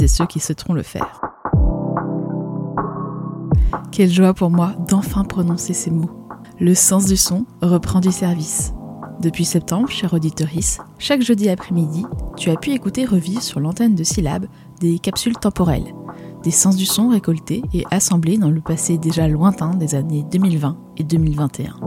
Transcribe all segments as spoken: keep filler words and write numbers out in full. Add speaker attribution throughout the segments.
Speaker 1: et ceux qui souhaiteront le faire. Quelle joie pour moi d'enfin prononcer ces mots. Le sens du son reprend du service. Depuis septembre, chère auditorice, chaque jeudi après-midi, tu as pu écouter revivre sur l'antenne de Syllab des capsules temporelles, des sens du son récoltés et assemblés dans le passé déjà lointain des années deux mille vingt et deux mille vingt et un.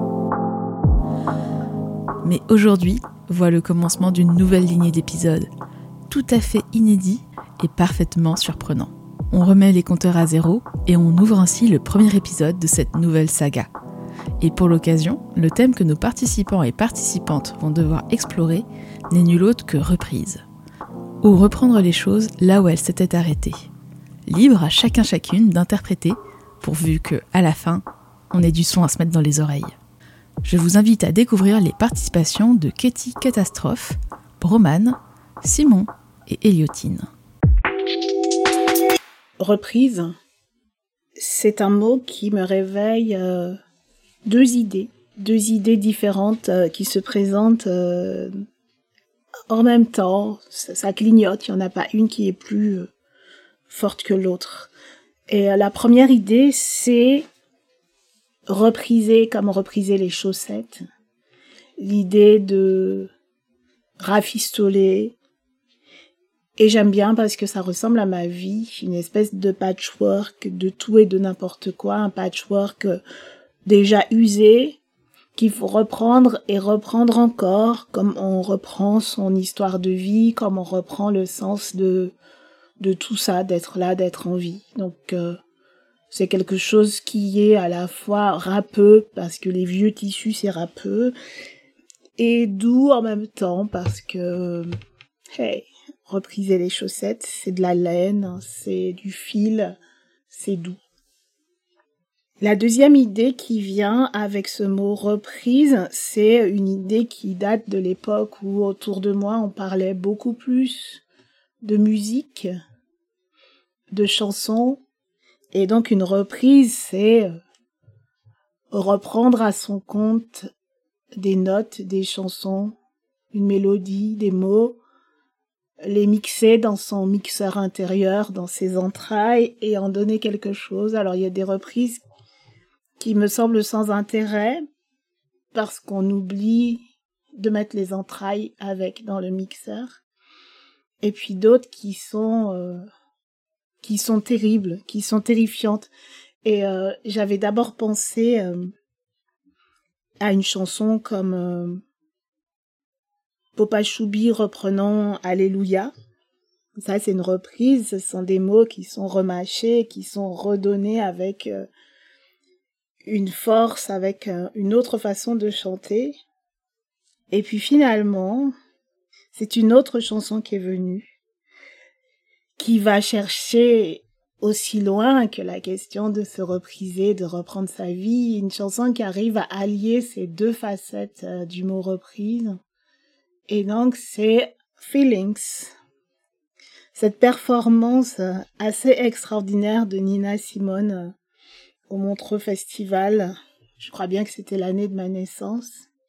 Speaker 1: Mais aujourd'hui, voit le commencement d'une nouvelle lignée d'épisodes, tout à fait inédit et parfaitement surprenant. On remet les compteurs à zéro et on ouvre ainsi le premier épisode de cette nouvelle saga. Et pour l'occasion, le thème que nos participants et participantes vont devoir explorer n'est nul autre que reprise. Ou reprendre les choses là où elles s'étaient arrêtées. Libre à chacun chacune d'interpréter, pourvu que, à la fin, on ait du son à se mettre dans les oreilles. Je vous invite à découvrir les participations de Katie Catastrophe, Broman, Simon et Eliotine.
Speaker 2: Reprise, c'est un mot qui me réveille euh, deux idées, deux idées différentes euh, qui se présentent euh, en même temps. Ça, ça clignote, il n'y en a pas une qui est plus euh, forte que l'autre. Et euh, la première idée, c'est repriser comme repriser les chaussettes. L'idée de rafistoler. Et j'aime bien parce que ça ressemble à ma vie, une espèce de patchwork de tout et de n'importe quoi, un patchwork déjà usé, qu'il faut reprendre et reprendre encore, comme on reprend son histoire de vie, comme on reprend le sens de, de tout ça, d'être là, d'être en vie. Donc, euh, c'est quelque chose qui est à la fois râpeux, parce que les vieux tissus, c'est râpeux, et doux en même temps, parce que, hey, repriser les chaussettes, c'est de la laine, c'est du fil, c'est doux. La deuxième idée qui vient avec ce mot reprise, c'est une idée qui date de l'époque où autour de moi on parlait beaucoup plus de musique, de chansons, et donc une reprise, c'est reprendre à son compte des notes, des chansons, une mélodie, des mots, les mixer dans son mixeur intérieur, dans ses entrailles, et en donner quelque chose. Alors il y a des reprises qui me semblent sans intérêt, parce qu'on oublie de mettre les entrailles avec dans le mixeur, et puis d'autres qui sont euh, qui sont terribles, qui sont terrifiantes. Et euh, j'avais d'abord pensé euh, à une chanson comme euh, Popa Choubi reprenant Alléluia. Ça, c'est une reprise, ce sont des mots qui sont remâchés, qui sont redonnés avec euh, une force, avec euh, une autre façon de chanter. Et puis finalement, c'est une autre chanson qui est venue, qui va chercher aussi loin que la question de se repriser, de reprendre sa vie, une chanson qui arrive à allier ces deux facettes euh, du mot reprise. Et donc, c'est Feelings. Cette performance assez extraordinaire de Nina Simone au Montreux Festival. Je crois bien que c'était l'année de ma naissance.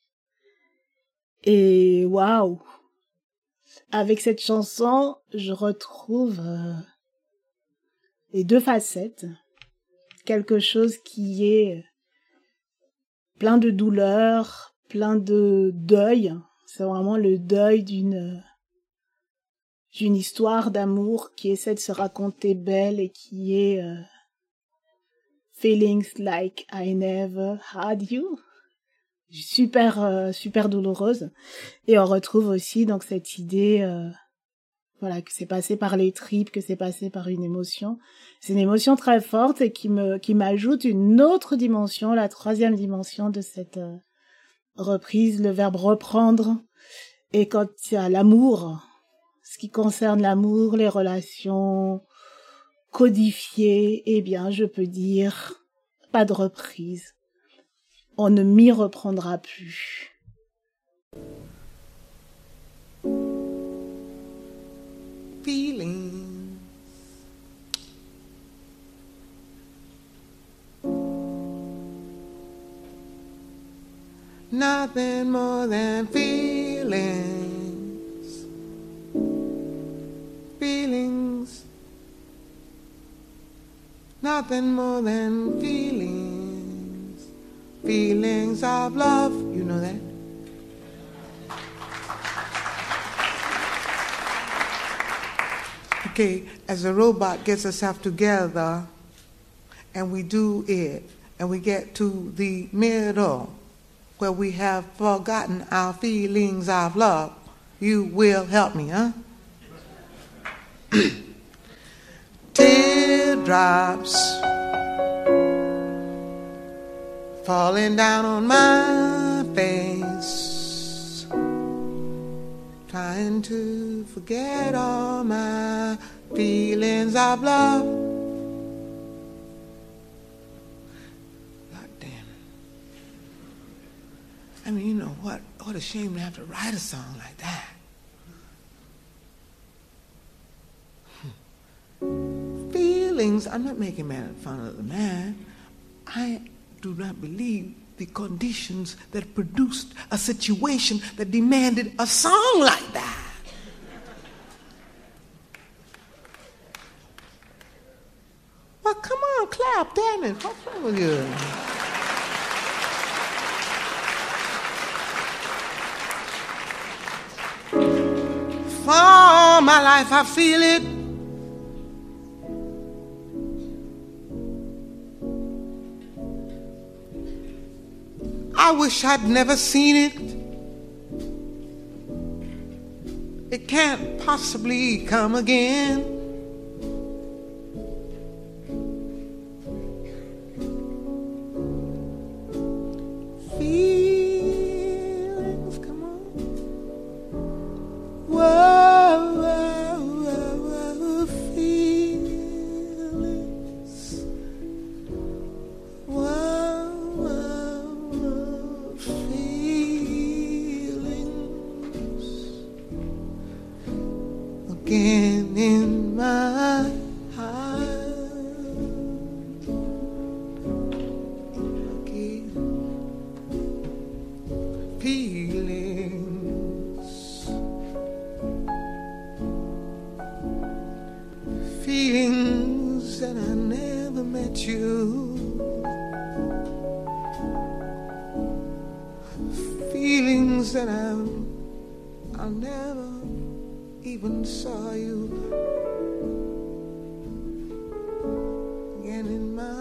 Speaker 2: Et waouh! Avec cette chanson, je retrouve euh, les deux facettes. Quelque chose qui est plein de douleur, plein de deuil. C'est vraiment le deuil d'une... d'une histoire d'amour qui essaie de se raconter belle et qui est euh, feelings like I never had you, super euh, super douloureuse. Et on retrouve aussi donc cette idée euh, voilà que c'est passé par les tripes, que c'est passé par une émotion. C'est une émotion très forte et qui me qui m'ajoute une autre dimension, la troisième dimension de cette euh, reprise, le verbe reprendre. Et quand il y a l'amour, ce qui concerne l'amour, les relations codifiées, eh bien, je peux dire, pas de reprise. On ne m'y reprendra plus.
Speaker 3: Feeling. Nothing more than feelings. Feelings nothing more than feelings, feelings of love. You know that? Okay, as a robot gets itself together and we do it and we get to the middle where we have forgotten our feelings of love, you will help me, huh? Teardrops falling down on my face, trying to forget all my feelings of love. God damn it. I mean, you know what? What a shame to have to write a song like that. Feelings, I'm not making fun of the man. I do not believe the conditions that produced a situation that demanded a song like that. Well, come on, clap, damn it. What's wrong with you? For all my life I feel it. I wish I'd never seen it. It can't possibly come again. Feelings, come on. Whoa, whoa, whoa, whoa, feelings. Whoa. Again in my heart, again, feelings, feelings that I never met you, feelings that I'll, I'll never even saw you again in my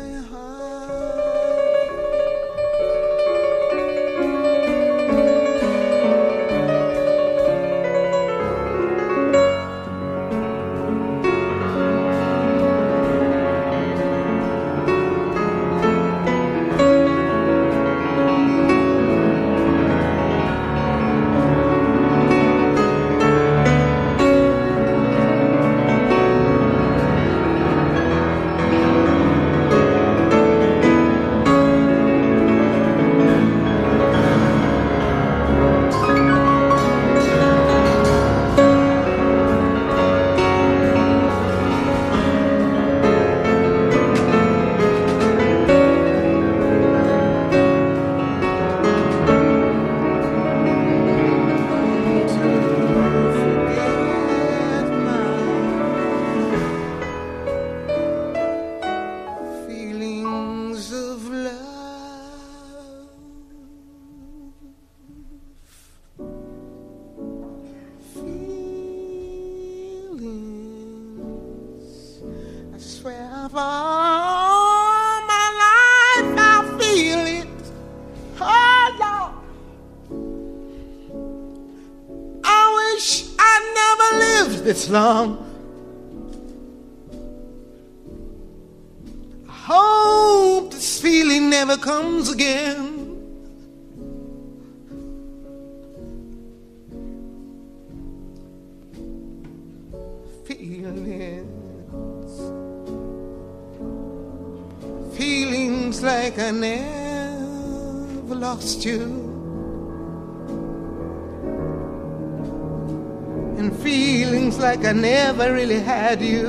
Speaker 3: this long. I hope this feeling never comes again. Feelings, feelings like I never lost you. And feelings like I never really had you.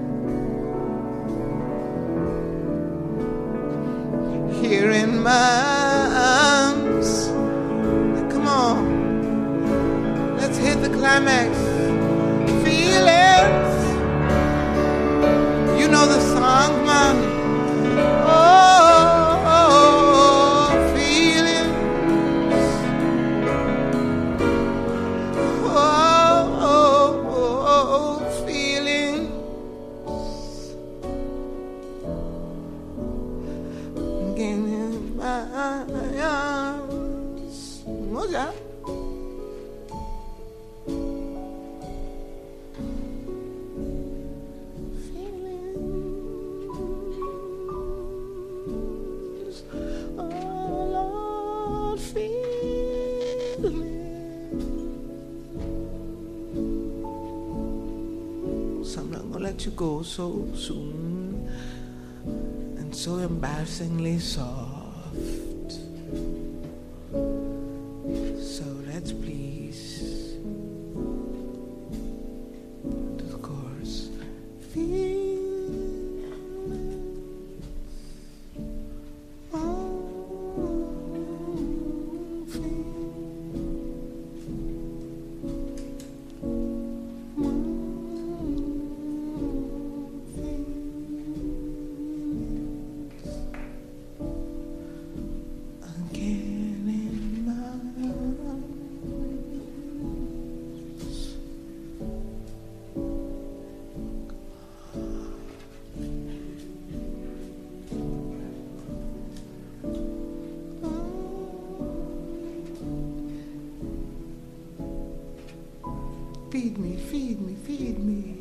Speaker 3: Here in my arms. Now come on, let's hit the climax. Feelings, you know the song, man. let you go so soon and so embarrassingly soft. So let's please discourse feelings. Feed me, feed me, feed me.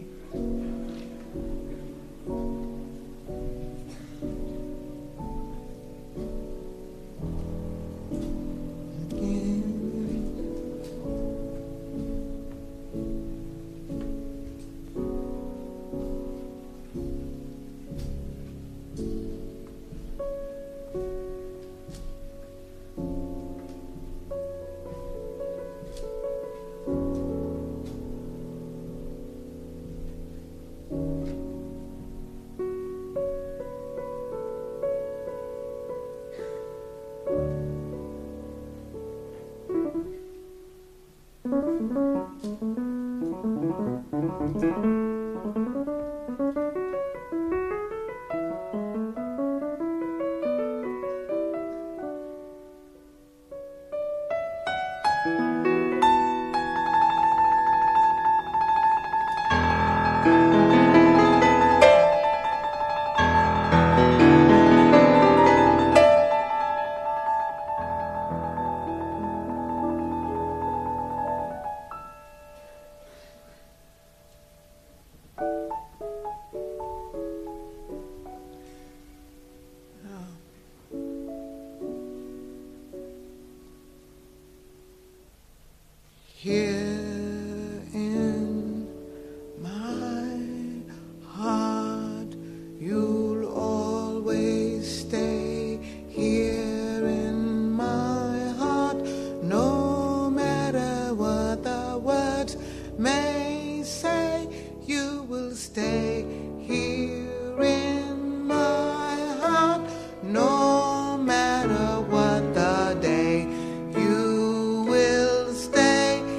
Speaker 3: Here in my heart, you'll always stay. Here in my heart, no matter what the words may say, you will stay. Here in my heart, no matter what the day, you will stay.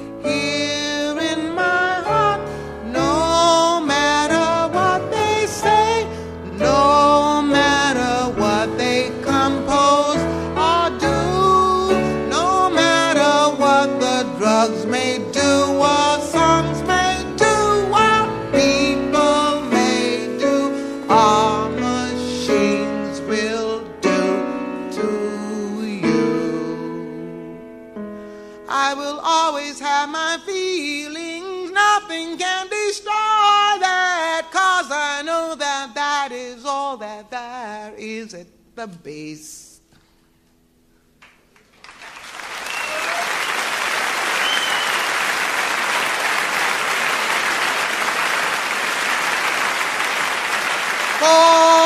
Speaker 3: Drugs may do what songs may do, what people may do, our machines will do to you. I will always have my feelings, nothing can destroy that, 'cause I know that that is all that there is at the base. Oh,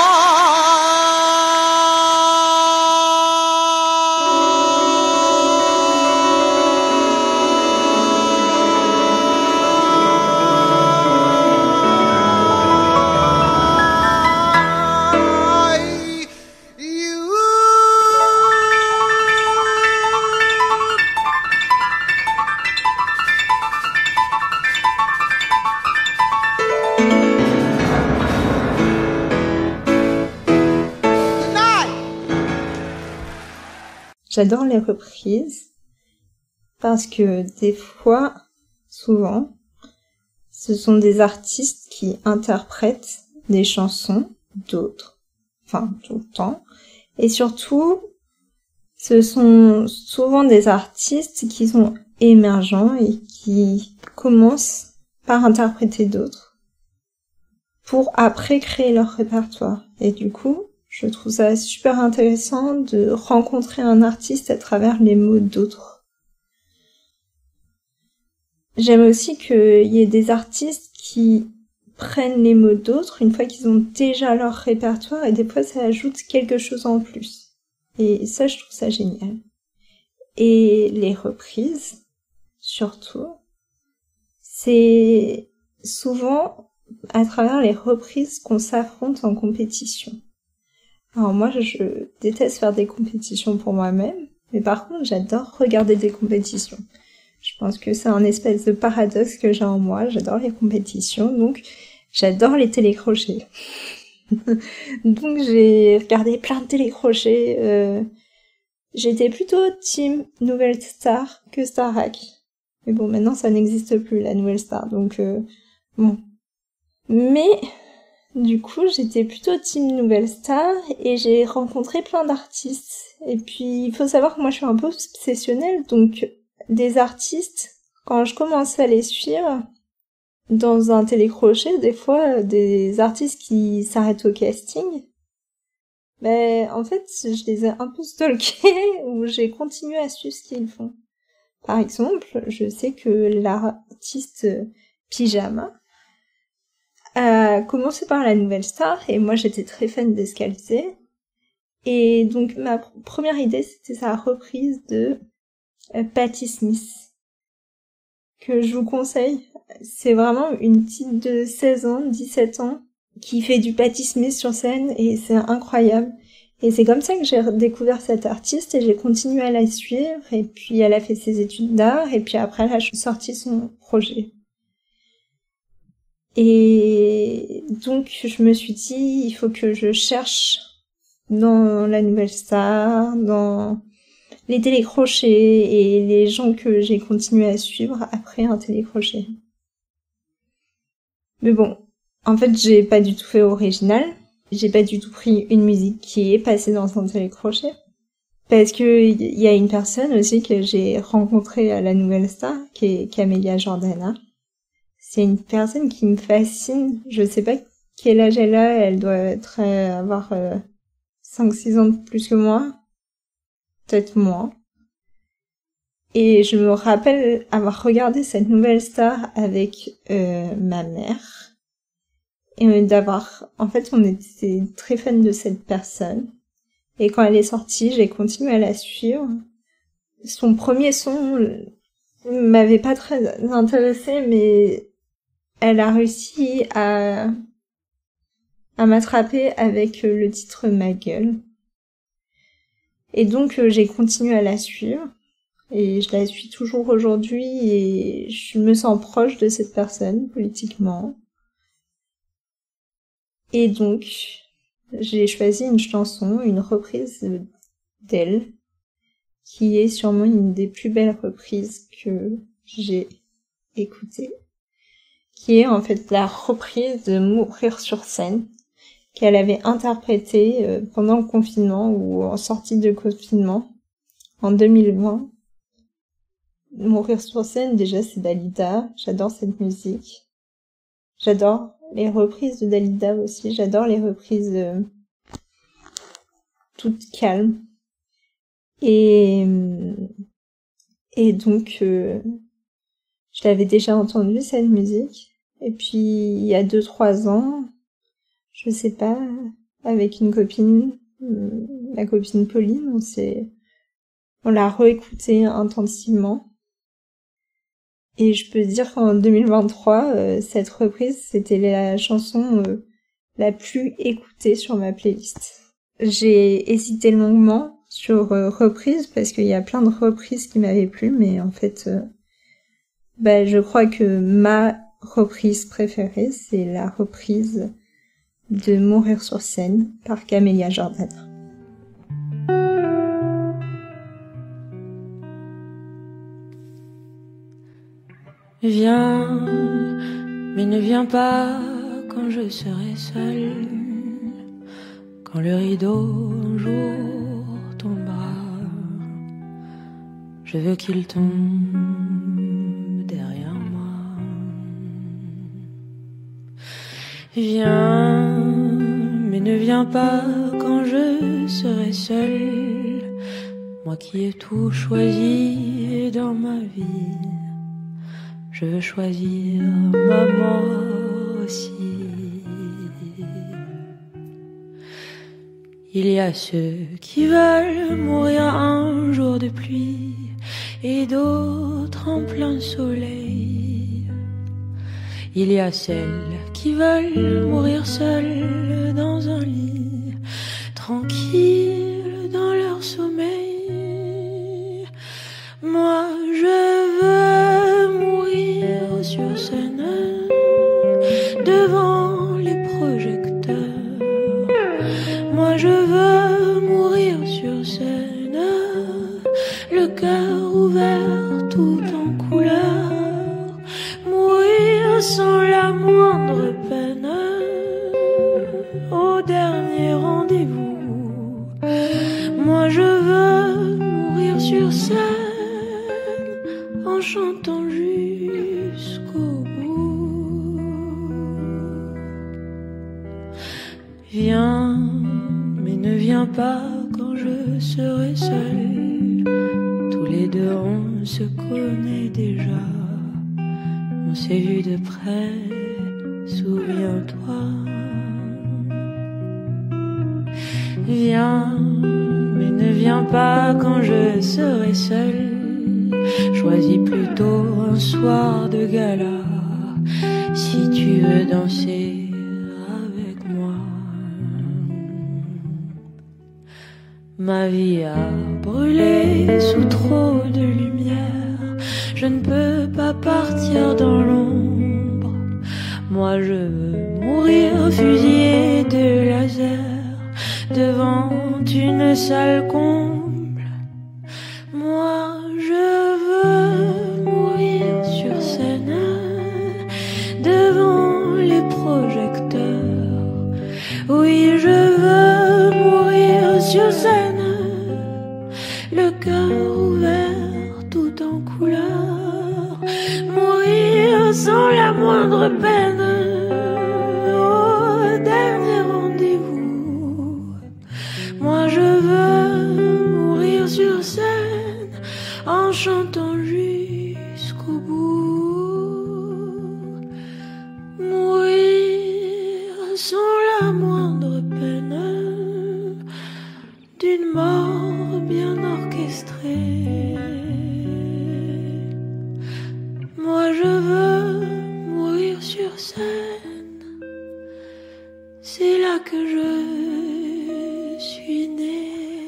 Speaker 4: J'adore les reprises parce que des fois, souvent, ce sont des artistes qui interprètent des chansons d'autres, enfin tout le temps, et surtout, ce sont souvent des artistes qui sont émergents et qui commencent par interpréter d'autres pour après créer leur répertoire. Et du coup, je trouve ça super intéressant de rencontrer un artiste à travers les mots d'autres. J'aime aussi qu'il y ait des artistes qui prennent les mots d'autres une fois qu'ils ont déjà leur répertoire et des fois ça ajoute quelque chose en plus. Et ça, je trouve ça génial. Et les reprises, surtout, c'est souvent à travers les reprises qu'on s'affronte en compétition. Alors moi, je déteste faire des compétitions pour moi-même, mais par contre, j'adore regarder des compétitions. Je pense que c'est un espèce de paradoxe que j'ai en moi. J'adore les compétitions, donc j'adore les télécrochets. Donc j'ai regardé plein de télécrochets. Euh, j'étais plutôt team Nouvelle Star que Starac. Mais bon, maintenant ça n'existe plus, la Nouvelle Star, donc euh, bon. Mais du coup, j'étais plutôt team Nouvelle Star et j'ai rencontré plein d'artistes. Et puis, il faut savoir que moi je suis un peu obsessionnelle, donc des artistes, quand je commençais à les suivre, dans un télécrochet, des fois, des artistes qui s'arrêtent au casting, ben, en fait, je les ai un peu stalkés, ou j'ai continué à suivre ce qu'ils font. Par exemple, je sais que l'artiste Pyjama a commencé par la Nouvelle Star, et moi j'étais très fan de ce qu'elle faisait. Et donc, ma première idée, c'était sa reprise de Patti Smith, que je vous conseille. C'est vraiment une petite de seize ans, dix-sept ans, qui fait du Patti Smith sur scène, et c'est incroyable. Et c'est comme ça que j'ai découvert cette artiste, et j'ai continué à la suivre, et puis elle a fait ses études d'art, et puis après elle a sorti son projet. Et donc je me suis dit, il faut que je cherche dans la Nouvelle Star, dans les télécrochets et les gens que j'ai continué à suivre après un télécrochet. Mais bon, en fait, j'ai pas du tout fait original. J'ai pas du tout pris une musique qui est passée dans un télécrochet. Parce que il y a une personne aussi que j'ai rencontrée à la Nouvelle Star, qui est Camélia Jordana. C'est une personne qui me fascine. Je sais pas quel âge elle a, elle doit être, euh, avoir euh, cinq six ans de plus que moi. Peut-être moins. Et je me rappelle avoir regardé cette Nouvelle Star avec euh, ma mère. Et d'avoir... En fait, on était très fans de cette personne. Et quand elle est sortie, j'ai continué à la suivre. Son premier son m'avait pas très intéressée, mais elle a réussi à, à m'attraper avec le titre Ma Gueule. Et donc, euh, j'ai continué à la suivre. Et je la suis toujours aujourd'hui et je me sens proche de cette personne, politiquement. Et donc, j'ai choisi une chanson, une reprise d'elle, qui est sûrement une des plus belles reprises que j'ai écoutées, qui est en fait la reprise de Mourir sur scène, qu'elle avait interprétée pendant le confinement ou en sortie de confinement, en deux mille vingt. Mourir sur scène, déjà, c'est Dalida. J'adore cette musique. J'adore les reprises de Dalida aussi. J'adore les reprises euh, toutes calmes. Et, et donc, euh, je l'avais déjà entendue, cette musique. Et puis, il y a deux, trois ans, je sais pas, avec une copine, ma copine Pauline, on s'est, on l'a réécoutée intensivement. Et je peux dire qu'en deux mille vingt-trois, euh, cette reprise, c'était la chanson euh, la plus écoutée sur ma playlist. J'ai hésité longuement sur euh, reprise, parce qu'il y a plein de reprises qui m'avaient plu, mais en fait, euh, bah, je crois que ma reprise préférée, c'est la reprise de Mourir sur scène par Camélia Jordana.
Speaker 5: Viens, mais ne viens pas quand je serai seule, quand le rideau un jour tombera. Je veux qu'il tombe derrière moi. Viens, mais ne viens pas quand je serai seule, moi qui ai tout choisi dans ma vie. Je veux choisir ma mort aussi. Il y a ceux qui veulent mourir un jour de pluie et d'autres en plein soleil. Il y a celles qui veulent mourir seules dans un lit, tranquilles dans leur sommeil. Moi je veux mourir sur scène, devant les projecteurs. Moi je veux mourir sur scène, le cœur ouvert tout en couleur, mourir sans la moindre peine, au dernier rendez-vous. Moi je veux mourir sur scène, en chantant jusqu'au bout. Viens, mais ne viens pas quand je serai seule. Tous les deux on se connaît déjà, on s'est vu de près, souviens-toi. Viens, mais ne viens pas quand je serai seule. Choisis plutôt un soir de gala, si tu veux danser avec moi. Ma vie a brûlé sous trop de lumière, je ne peux pas partir dans l'ombre. Moi je veux mourir fusillé de laser devant une salle comble. Moi je veux mourir sur scène, devant les projecteurs. Oui, je veux mourir sur scène, le cœur ouvert tout en couleur, mourir sans la moindre peine, au dernier rendez-vous. Moi je veux mourir sur scène, en chantant jusqu'au bout, mourir sans la moindre peine, d'une mort bien orchestrée. Moi je veux mourir sur scène, c'est là que je suis née.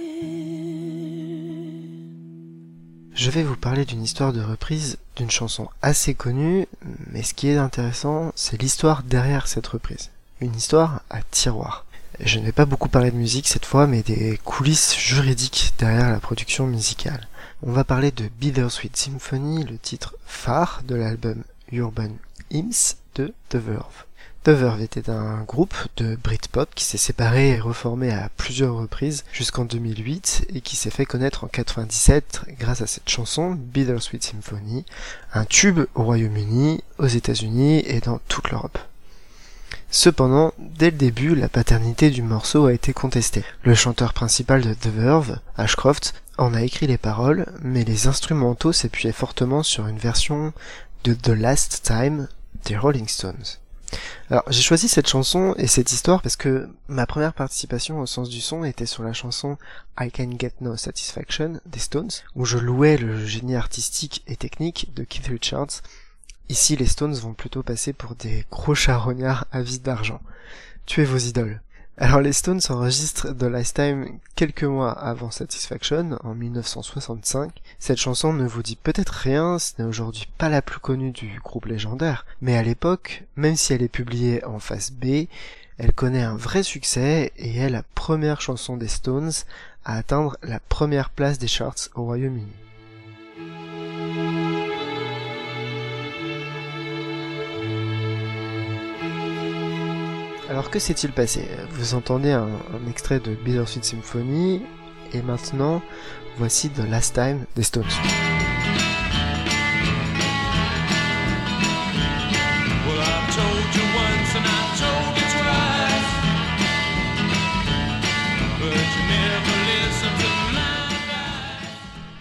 Speaker 6: Je vais vous parler d'une histoire de reprise d'une chanson assez connue, mais ce qui est intéressant, c'est l'histoire derrière cette reprise. Une histoire à tiroir. Je ne vais pas beaucoup parler de musique cette fois, mais des coulisses juridiques derrière la production musicale. On va parler de Bittersweet Symphony, le titre phare de l'album Urban Hymns de The Verve. The Verve était un groupe de Britpop qui s'est séparé et reformé à plusieurs reprises jusqu'en deux mille huit et qui s'est fait connaître en quatre-vingt-dix-sept grâce à cette chanson Bittersweet Symphony, un tube au Royaume-Uni, aux États-Unis et dans toute l'Europe. Cependant, dès le début, la paternité du morceau a été contestée. Le chanteur principal de The Verve, Ashcroft, en a écrit les paroles, mais les instrumentaux s'appuyaient fortement sur une version de The Last Time des Rolling Stones. Alors, j'ai choisi cette chanson et cette histoire parce que ma première participation au sens du son était sur la chanson I Can Get No Satisfaction des Stones, où je louais le génie artistique et technique de Keith Richards. Ici, les Stones vont plutôt passer pour des gros charognards avides d'argent. Tuez vos idoles. Alors, les Stones enregistrent The Last Time quelques mois avant Satisfaction, en mille neuf cent soixante-cinq. Cette chanson ne vous dit peut-être rien, ce n'est aujourd'hui pas la plus connue du groupe légendaire, mais à l'époque, même si elle est publiée en face B, elle connaît un vrai succès et est la première chanson des Stones à atteindre la première place des charts au Royaume-Uni. Alors que s'est-il passé? Vous entendez un, un extrait de Bittersweet Symphony, et maintenant, voici The Last Time des Stones.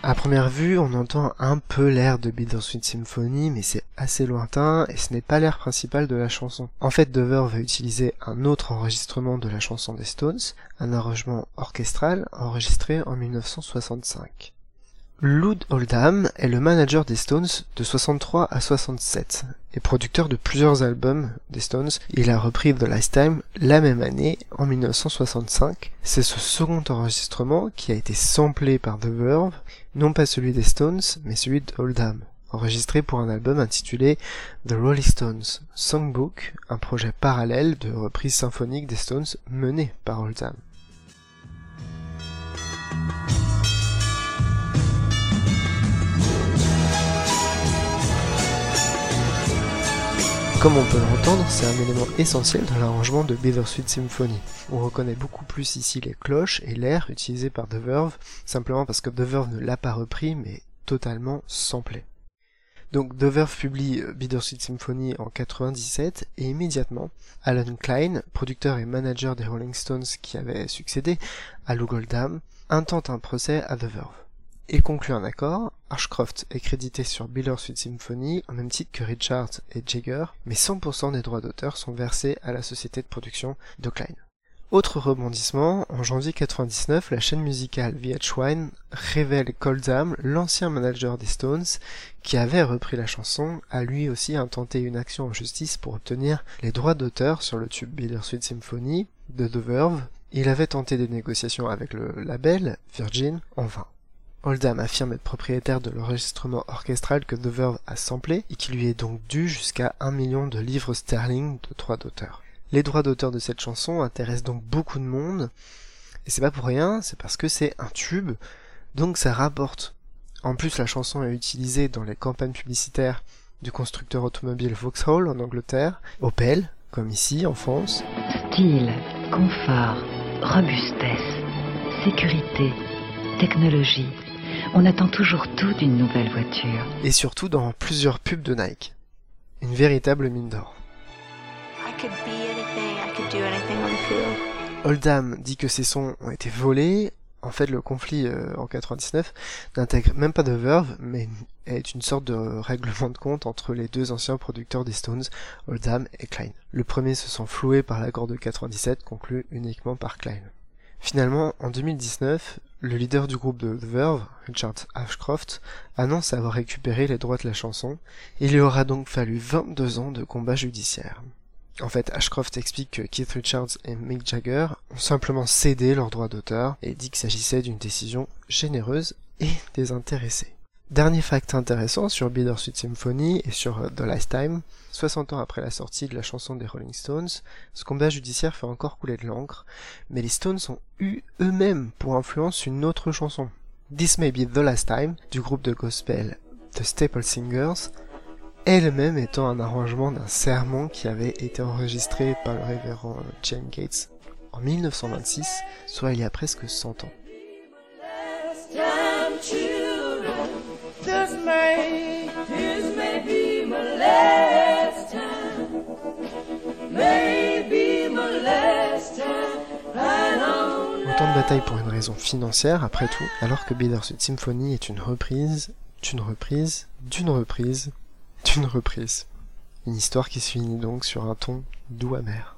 Speaker 6: À première vue, on entend un peu l'air de Bittersweet Symphony, mais c'est assez lointain et ce n'est pas l'air principal de la chanson. En fait, The Verve va utiliser un autre enregistrement de la chanson des Stones, un arrangement orchestral enregistré en mille neuf cent soixante-cinq. Lou Oldham est le manager des Stones de soixante-trois à soixante-sept et producteur de plusieurs albums des Stones. Il a repris The Last Time la même année, en mille neuf cent soixante-cinq. C'est ce second enregistrement qui a été samplé par The Verve, non pas celui des Stones, mais celui d'Oldham, enregistré pour un album intitulé The Rolling Stones Songbook, un projet parallèle de reprise symphonique des Stones mené par Oldham. Comme on peut l'entendre, c'est un élément essentiel dans l'arrangement de Bittersweet Symphony. On reconnaît beaucoup plus ici les cloches et l'air utilisés par The Verve, simplement parce que The Verve ne l'a pas repris, mais totalement samplé. Donc The Verve publie Bittersweet Symphony en quatre-vingt-dix-sept, et immédiatement, Alan Klein, producteur et manager des Rolling Stones qui avait succédé à Lou Oldham, intente un procès à The Verve. Il conclut un accord. Ashcroft est crédité sur Bittersweet Symphony au même titre que Richards et Jagger, mais cent pour cent des droits d'auteur sont versés à la société de production de Klein. Autre rebondissement, en janvier quatre-vingt-dix-neuf, la chaîne musicale V H un révèle qu'Oldham, l'ancien manager des Stones, qui avait repris la chanson, a lui aussi intenté une action en justice pour obtenir les droits d'auteur sur le tube Bittersweet Symphony de The Verve. Il avait tenté des négociations avec le label Virgin, en vain. Oldham affirme être propriétaire de l'enregistrement orchestral que The Verve a samplé et qui lui est donc dû jusqu'à un million de livres sterling de droits d'auteur. Les droits d'auteur de cette chanson intéressent donc beaucoup de monde, et c'est pas pour rien, c'est parce que c'est un tube, donc ça rapporte. En plus, la chanson est utilisée dans les campagnes publicitaires du constructeur automobile Vauxhall en Angleterre, Opel, comme ici en France.
Speaker 7: Style, confort, robustesse, sécurité, technologie. On attend toujours tout d'une nouvelle voiture.
Speaker 6: Et surtout dans plusieurs pubs de Nike. Une véritable mine d'or. Oldham dit que ces sons ont été volés. En fait, le conflit euh, en quatre-vingt-dix-neuf n'intègre même pas The Verve, mais est une sorte de règlement de compte entre les deux anciens producteurs des Stones, Oldham et Klein. Le premier se sent floué par l'accord de quatre-vingt-dix-sept, conclu uniquement par Klein. Finalement, en deux mille dix-neuf, le leader du groupe de The Verve, Richard Ashcroft, annonce avoir récupéré les droits de la chanson. Il lui aura donc fallu vingt-deux ans de combat judiciaire. En fait, Ashcroft explique que Keith Richards et Mick Jagger ont simplement cédé leurs droits d'auteur et dit qu'il s'agissait d'une décision généreuse et désintéressée. Dernier fact intéressant sur Bittersweet Symphony et sur The Last Time, soixante ans après la sortie de la chanson des Rolling Stones, ce combat judiciaire fait encore couler de l'encre, mais les Stones ont eu eux-mêmes pour influence une autre chanson, This May Be The Last Time, du groupe de gospel The Staple Singers, elle-même étant un arrangement d'un sermon qui avait été enregistré par le révérend James Gates en mille neuf cent vingt-six, soit il y a presque cent ans.
Speaker 5: This may, this may be my last time, may be my last time, I don't know.
Speaker 6: Autant de bataille pour une raison financière, après tout, alors que Bittersweet Symphony est une reprise, d'une reprise, d'une reprise, d'une reprise. Une histoire qui se finit donc sur un ton doux amer.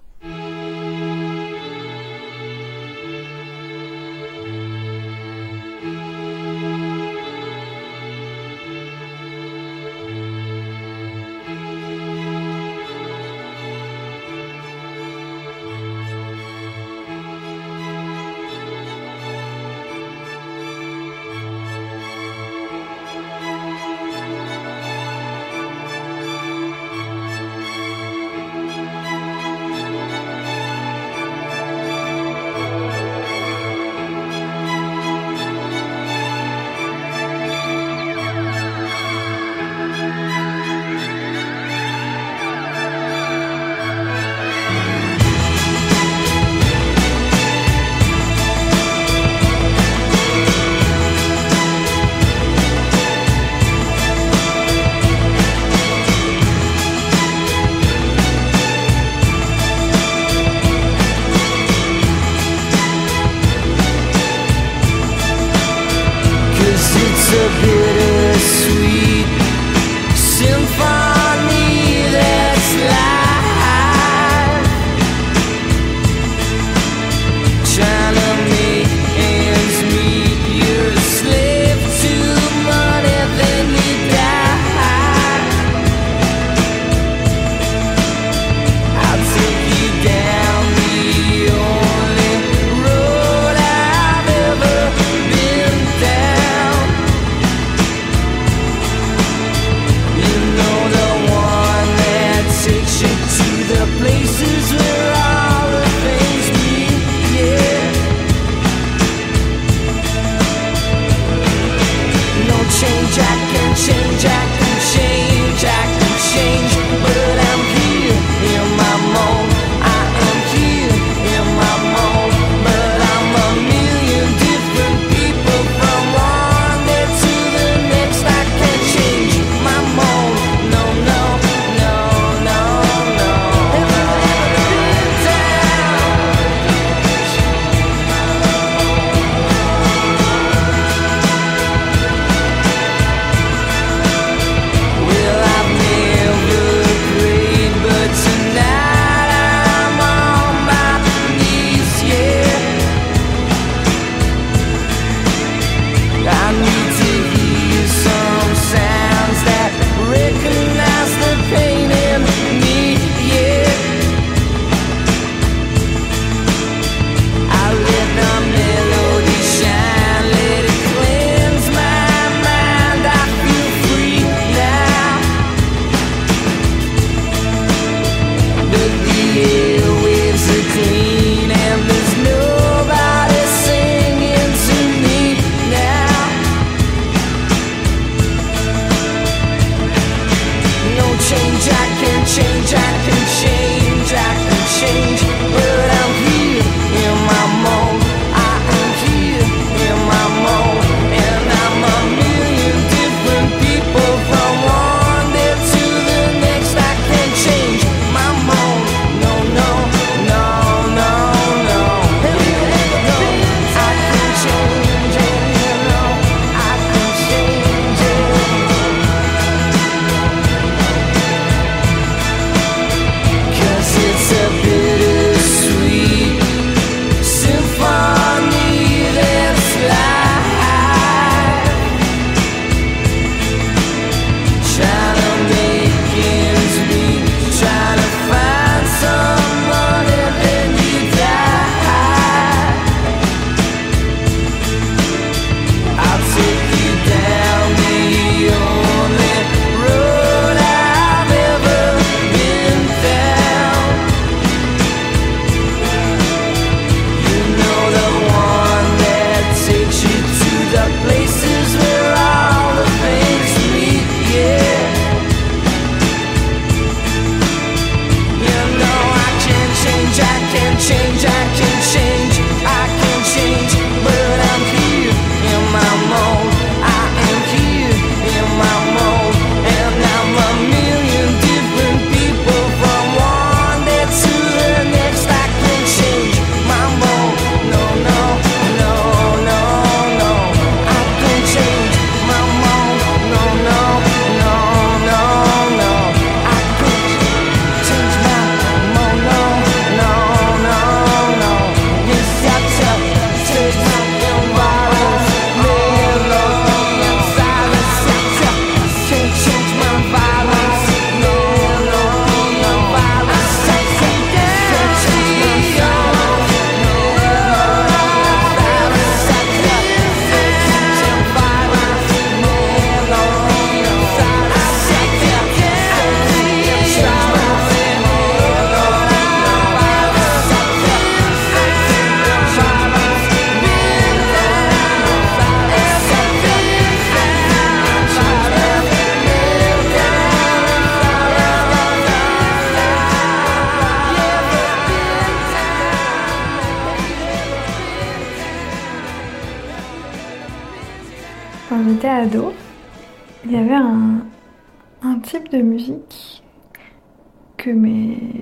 Speaker 8: Quand j'étais ado, il y avait un, un type de musique que mes,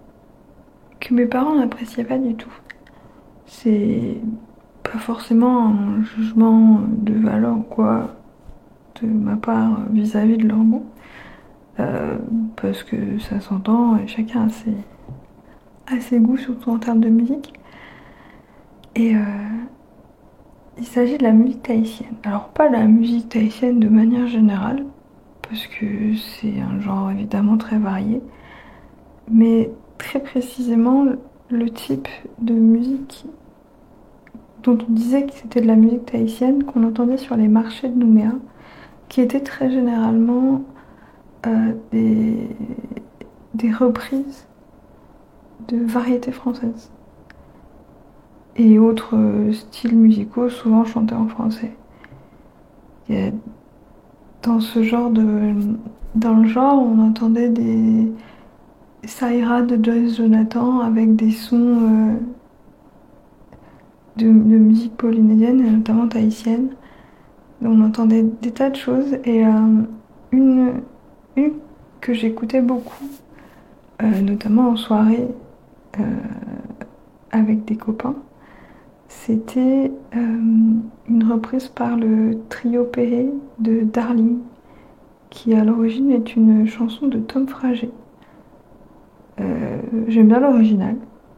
Speaker 8: que mes parents n'appréciaient pas du tout. C'est pas forcément un jugement de valeur ou quoi de ma part vis-à-vis de leur goût, euh, parce que ça s'entend et chacun a ses, a ses goûts, surtout en termes de musique. Et euh, il s'agit de la musique tahitienne. Alors pas la musique tahitienne de manière générale, parce que c'est un genre évidemment très varié, mais très précisément le type de musique dont on disait que c'était de la musique tahitienne qu'on entendait sur les marchés de Nouméa, qui étaient très généralement euh, des, des reprises de variétés françaises et autres styles musicaux souvent chantés en français. Il y a, dans ce genre de, dans le genre, on entendait des Ça ira de Joyce Jonathan avec des sons euh, de, de musique polynésienne et notamment tahitienne. On entendait des tas de choses et euh, une, une que j'écoutais beaucoup, euh, notamment en soirée euh, avec des copains, c'était euh, une reprise par le trio Perret de Darling, qui à l'origine est une chanson de Tom Frager. Euh, j'aime bien l'original.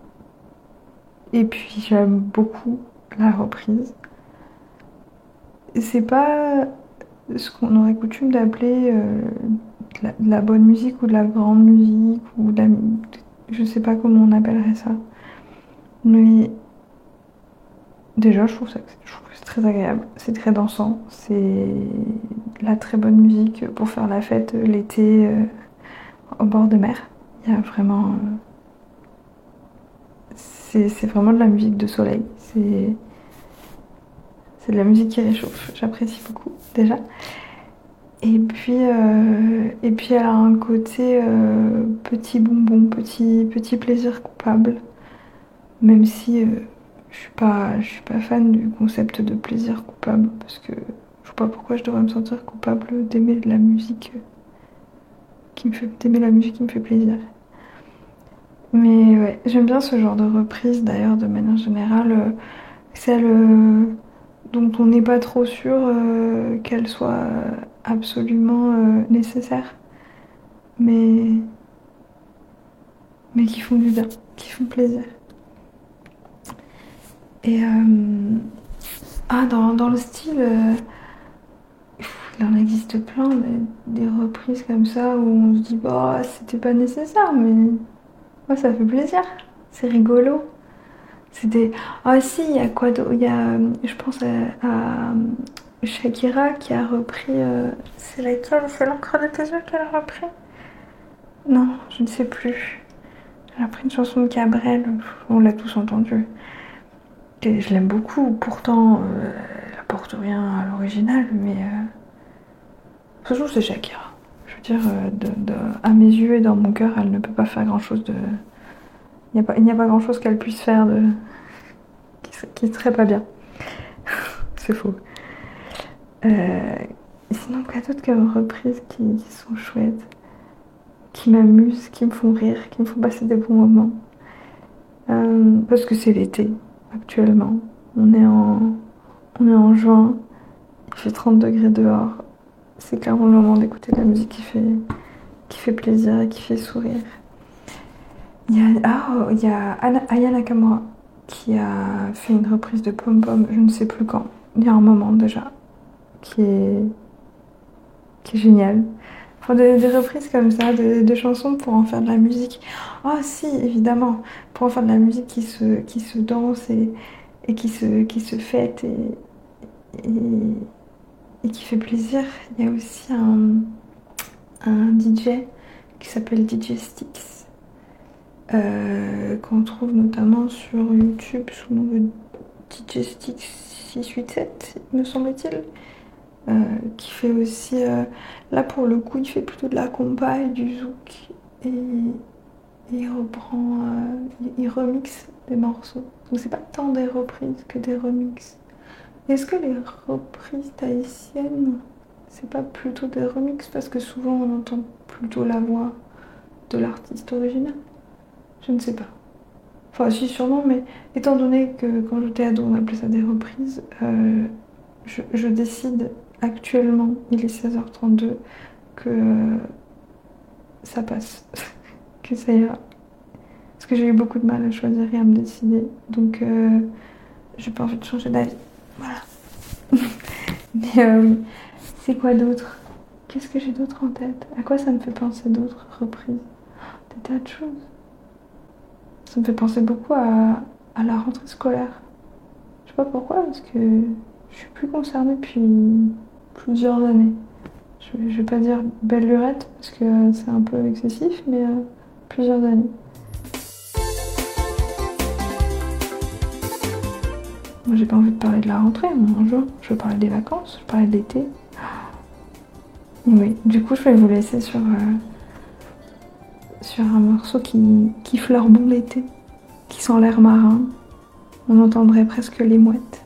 Speaker 8: Et puis j'aime beaucoup la reprise. C'est pas ce qu'on aurait coutume d'appeler euh, de, la, de la bonne musique ou de la grande musique ou de la, je sais pas comment on appellerait ça. Mais déjà je trouve ça je trouve que c'est très agréable, c'est très dansant, c'est la très bonne musique pour faire la fête l'été euh, au bord de mer. Il y a vraiment euh, c'est, c'est vraiment de la musique de soleil, c'est C'est de la musique qui réchauffe, j'apprécie beaucoup déjà. Et puis, euh, et puis elle a un côté euh, petit bonbon, petit, petit plaisir coupable. Même si euh, je suis pas, je suis pas fan du concept de plaisir coupable, parce que je vois pas pourquoi je devrais me sentir coupable d'aimer de la musique qui me fait, d'aimer la musique qui me fait plaisir. Mais ouais, j'aime bien ce genre de reprise d'ailleurs de manière générale, euh, celle euh, dont on n'est pas trop sûr euh, qu'elle soit absolument euh, nécessaire, mais, mais qui font du bien, qui font plaisir. Et euh, ah, dans, dans le style, euh, il en existe plein, des, des reprises comme ça où on se dit bah c'était pas nécessaire, mais oh, ça fait plaisir, c'est rigolo. C'était... Ah si, il y a quoi d'autre ? Il y a, je pense à, à Shakira qui a repris... Euh... C'est laquelle ? C'est l'encre de tes yeux qu'elle a repris ? Non, je ne sais plus. Elle a repris une chanson de Cabrel, on l'a tous entendue. Et je l'aime beaucoup, pourtant euh, elle apporte rien à l'original, mais... Euh... De toute façon, c'est Shakira. Je veux dire, euh, de, de, à mes yeux et dans mon cœur, elle ne peut pas faire grand-chose de... Il n'y a pas, il n'y a pas grand chose qu'elle puisse faire de... qui ne serait pas bien. C'est faux. Euh... Sinon, quoi d'autre comme reprises qui, qui sont chouettes, qui m'amusent, qui me font rire, qui me font passer des bons moments. Euh, parce que c'est l'été, actuellement. On est en, on est en juin, il fait trente degrés dehors. C'est clairement le moment d'écouter de la musique qui fait, qui fait plaisir et qui fait sourire. Il y a, ah, il y a Ana, Aya Nakamura qui a fait une reprise de Pom Pom, je ne sais plus quand, il y a un moment déjà, qui est, qui est génial. Enfin, des, des reprises comme ça, de, de chansons pour en faire de la musique. Ah si, évidemment, pour en faire de la musique qui se, qui se danse et, et qui, se, qui se fête et, et, et qui fait plaisir. Il y a aussi un, un D J qui s'appelle D J Sticks, euh, qu'on trouve notamment sur YouTube sous le nom de D J Sticks six huit sept, me semble-t-il. Euh, qui fait aussi, euh, là pour le coup, il fait plutôt de la compa et du zouk, et, et il reprend, euh, il, il remixe des morceaux. Donc c'est pas tant des reprises que des remixes. Est-ce que les reprises tahitiennes, c'est pas plutôt des remixes, parce que souvent on entend plutôt la voix de l'artiste original? Je ne sais pas. Enfin si, sûrement, mais étant donné que quand j'étais ado on appelait ça des reprises, euh, je, je décide actuellement, il est seize heures trente-deux, que euh, ça passe, que ça ira. Parce que j'ai eu beaucoup de mal à choisir et à me décider, donc euh, j'ai pas envie de changer d'avis. Voilà. Mais euh, c'est quoi d'autre? Qu'est-ce que j'ai d'autre en tête? À quoi ça me fait penser d'autres reprises? Des tas de choses. Ça me fait penser beaucoup à, à la rentrée scolaire. Je sais pas pourquoi, parce que je suis plus concernée depuis plusieurs années. Je, je vais pas dire belle lurette parce que c'est un peu excessif, mais euh, plusieurs années. Moi j'ai pas envie de parler de la rentrée, un jour. Je veux parler des vacances, je veux parler de l'été. Oui, du coup je vais vous laisser sur, euh, sur un morceau qui, qui fleure bon l'été, qui sent l'air marin. On entendrait presque les mouettes.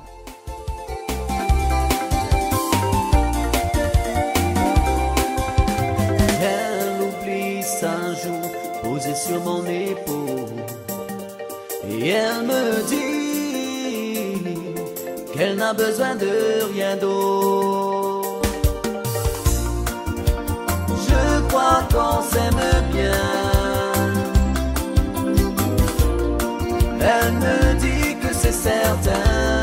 Speaker 9: Sur mon épaule et elle me dit qu'elle n'a besoin de rien d'autre. Je crois qu'on s'aime bien. Elle me dit que c'est certain.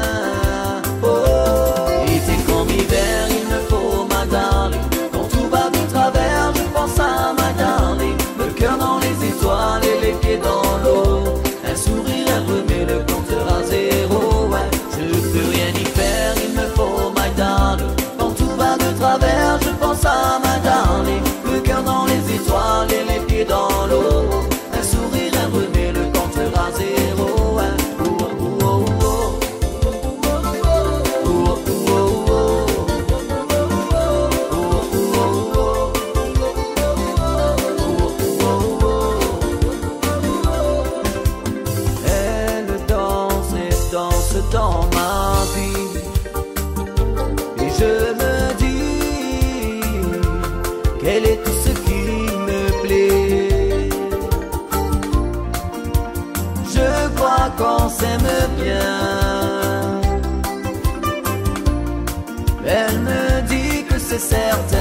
Speaker 9: Oh, été comme hiver, il me faut ma darling. Quand tout va de travers, je pense à ma darling. Le cœur dans les étoiles et les pieds dans l'eau. Un sourire, elle remet le compteur à zéro. Ouais, je peux rien y faire, il me faut my darling. Quand tout va de travers, je pense à ma darling. Le cœur dans les étoiles et les pieds dans l'eau. Un sourire, elle remet le compteur à zéro. Ouais. Dans ma vie et je me dis qu'elle est tout ce qui me plaît. Je crois qu'on s'aime bien. Elle me dit que c'est certain.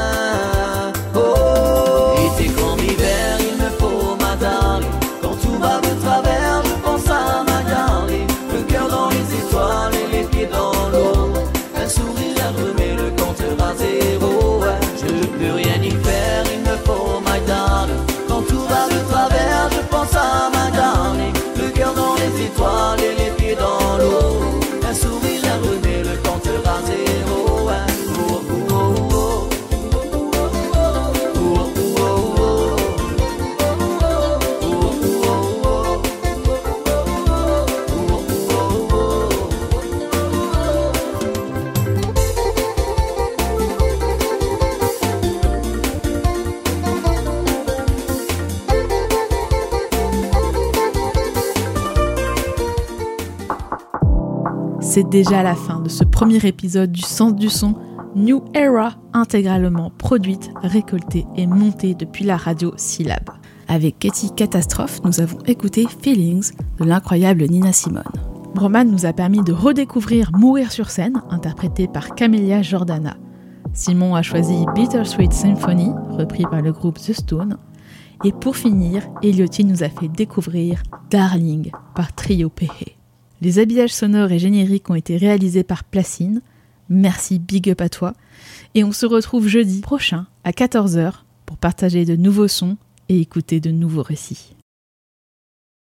Speaker 9: Oh, été comme hiver, il me faut ma darling. Quand tout va de travers, je pense à ma darling. Le cœur dans les étoiles et les pieds dans l'eau. Un sourire, elle remet le compteur à zéro. Ouais. Je peux rien y faire, il me faut my darling. Quand tout va de travers, je pense à ma darling. Le cœur dans les étoiles et les pieds dans l'eau. Un sourire, elle remet le compteur à zéro. Ouais. Oh, oh, oh, oh. Oh, oh, oh, oh.
Speaker 1: C'est déjà la fin de ce premier épisode du Sens du Son New Era, intégralement produite, récoltée et montée depuis la radio Syllab. Avec Katie Catastrophe, nous avons écouté Feelings de l'incroyable Nina Simone. Broman nous a permis de redécouvrir Mourir sur scène, interprété par Camélia Jordana. Simon a choisi Bittersweet Symphony, repris par le groupe The Stone. Et pour finir, Elioty nous a fait découvrir Darling par Trio Pehe. Les habillages sonores et génériques ont été réalisés par Placine. Merci, big up à toi. Et on se retrouve jeudi prochain à quatorze heures pour partager de nouveaux sons et écouter de nouveaux récits.